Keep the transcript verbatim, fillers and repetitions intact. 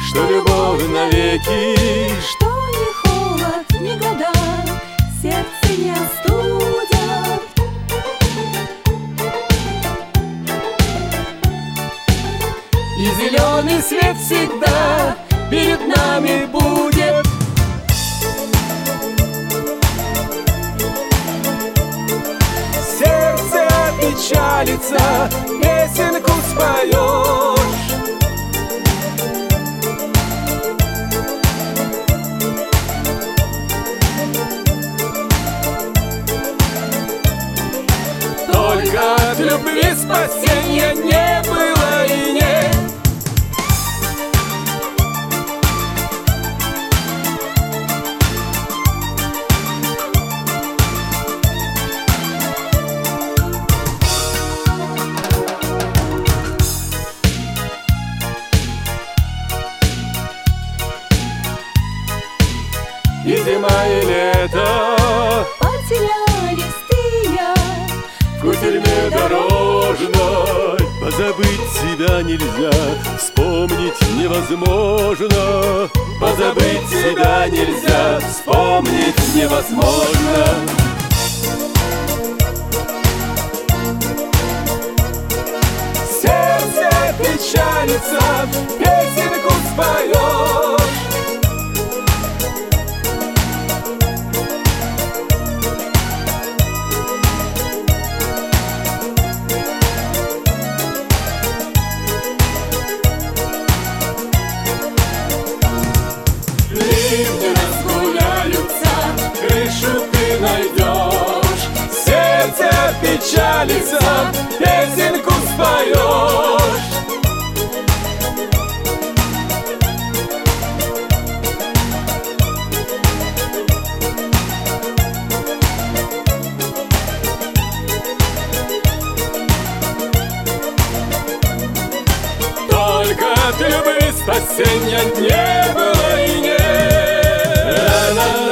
что любовь навеки, что ни холод, ни года сердце не остудят. И зеленый свет всегда перед нами будет. Сердце опечалится, песенку споешь. Только от любви спасения не было и нет. И зима, и лето Потерялись ты и я в кутерьме дорожной. Позабыть себя нельзя, вспомнить невозможно. Позабыть себя нельзя, вспомнить невозможно. Сердце печалится, песенку споешь. Ливни разгуляются, крышу ты найдешь. Сердце печалится, песенку споешь. Только от любви спасения не было и нет.